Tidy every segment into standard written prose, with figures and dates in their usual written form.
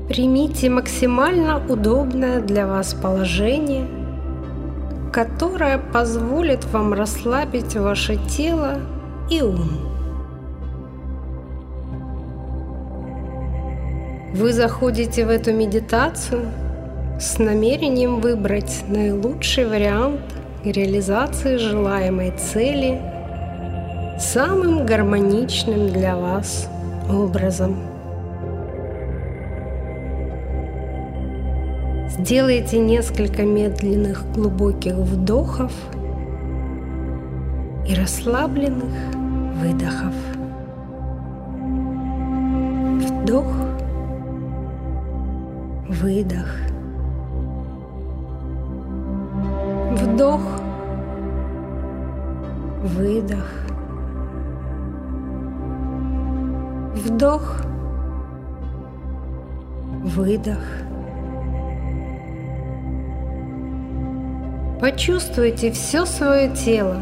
Примите максимально удобное для вас положение, которое позволит вам расслабить ваше тело и ум. Вы заходите в эту медитацию с намерением выбрать наилучший вариант реализации желаемой цели самым гармоничным для вас образом. Сделайте несколько медленных глубоких вдохов и расслабленных выдохов. Вдох, выдох. Вдох, выдох. Вдох, выдох. Почувствуйте все свое тело.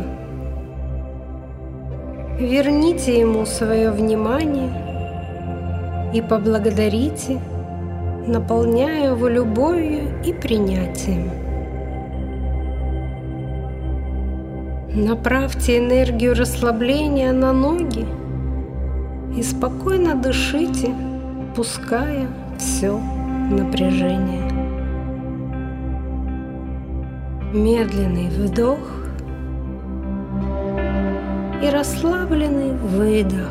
Верните ему свое внимание и поблагодарите, наполняя его любовью и принятием. Направьте энергию расслабления на ноги и спокойно дышите, пуская все напряжение. Медленный вдох и расслабленный выдох.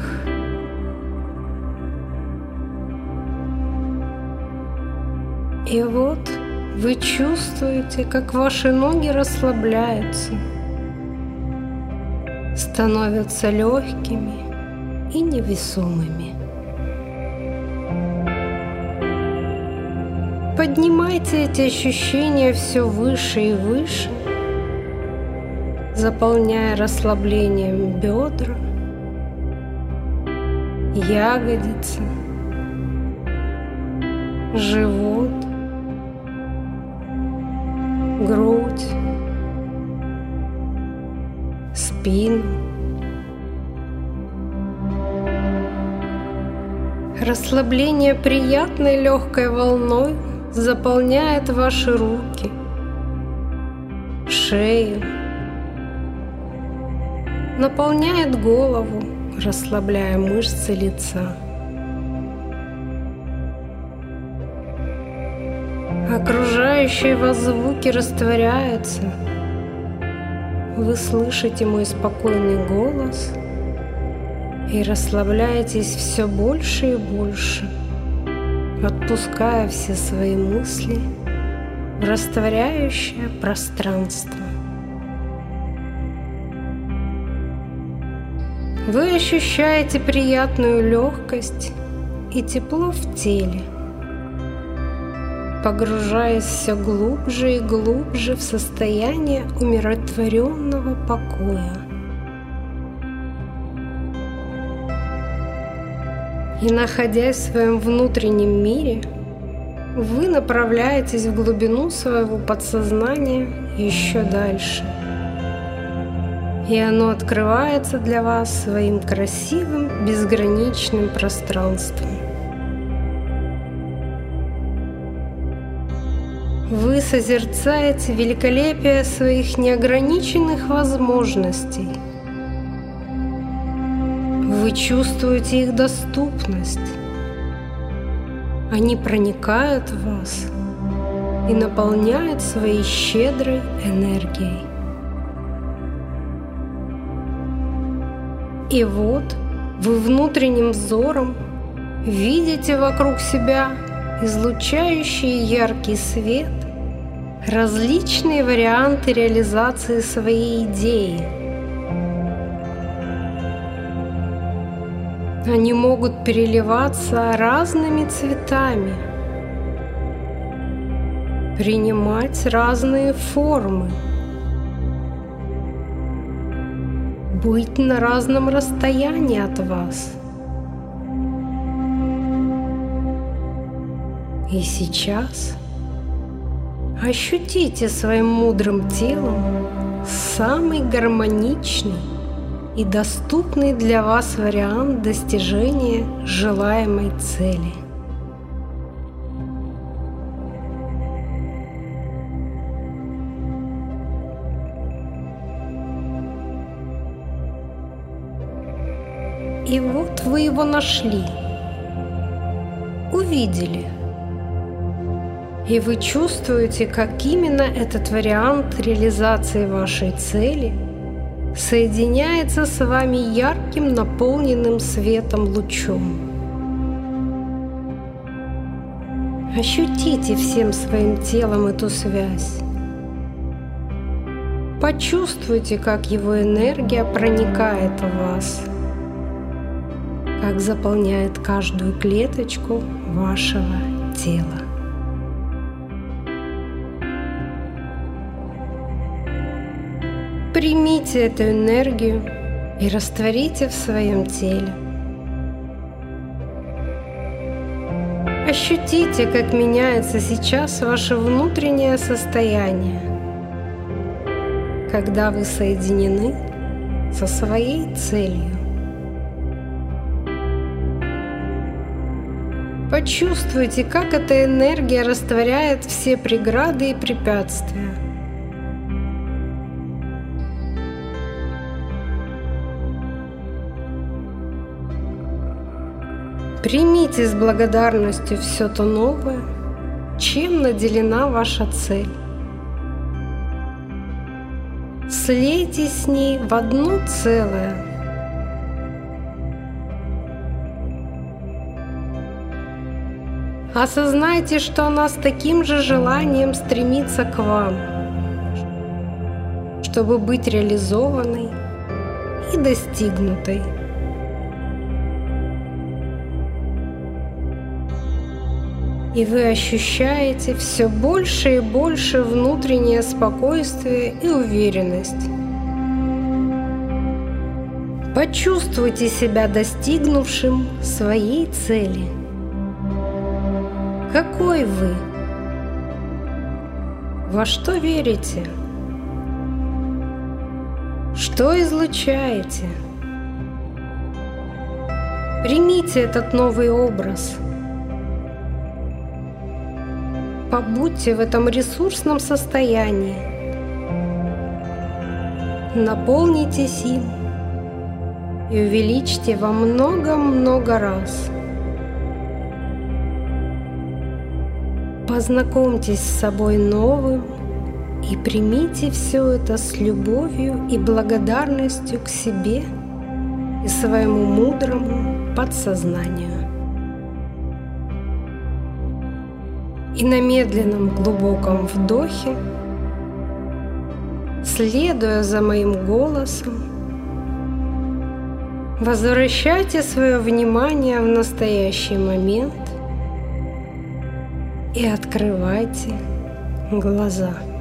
И вот вы чувствуете, как ваши ноги расслабляются, становятся легкими и невесомыми. Поднимайте эти ощущения все выше и выше, заполняя расслаблением бедра, ягодицы, живот, грудь, спину. Расслабление приятной легкой волной заполняет ваши руки, шею, наполняет голову, расслабляя мышцы лица. Окружающие вас звуки растворяются. Вы слышите мой спокойный голос и расслабляетесь все больше и больше, отпуская все свои мысли в растворяющее пространство. Вы ощущаете приятную легкость и тепло в теле, погружаясь все глубже и глубже в состояние умиротворенного покоя. И, находясь в своем внутреннем мире, вы направляетесь в глубину своего подсознания еще дальше. И оно открывается для вас своим красивым, безграничным пространством. Вы созерцаете великолепие своих неограниченных возможностей. Вы чувствуете их доступность. Они проникают в вас и наполняют своей щедрой энергией. И вот вы внутренним взором видите вокруг себя излучающий яркий свет, различные варианты реализации своей идеи. Они могут переливаться разными цветами, принимать разные формы, быть на разном расстоянии от вас. И сейчас ощутите своим мудрым телом самый гармоничный и доступный для вас вариант достижения желаемой цели. И вот вы его нашли, увидели. И вы чувствуете, как именно этот вариант реализации вашей цели соединяется с вами ярким, наполненным светом лучом. Ощутите всем своим телом эту связь. Почувствуйте, как его энергия проникает в вас, как заполняет каждую клеточку вашего тела. Примите эту энергию и растворите в своем теле. Ощутите, как меняется сейчас ваше внутреннее состояние, когда вы соединены со своей целью. Почувствуйте, как эта энергия растворяет все преграды и препятствия. Примите с благодарностью все то новое, чем наделена ваша цель. Слейтесь с ней в одно целое. Осознайте, что она с таким же желанием стремится к вам, чтобы быть реализованной и достигнутой. И вы ощущаете все больше и больше внутреннее спокойствие и уверенность. Почувствуйте себя достигнувшим своей цели. Какой вы? Во что верите? Что излучаете? Примите этот новый образ. Побудьте в этом ресурсном состоянии. Наполнитесь им и увеличьте во много-много раз. Познакомьтесь с собой новым и примите все это с любовью и благодарностью к себе и своему мудрому подсознанию. И на медленном глубоком вдохе, следуя за моим голосом, возвращайте свое внимание в настоящий момент и открывайте глаза.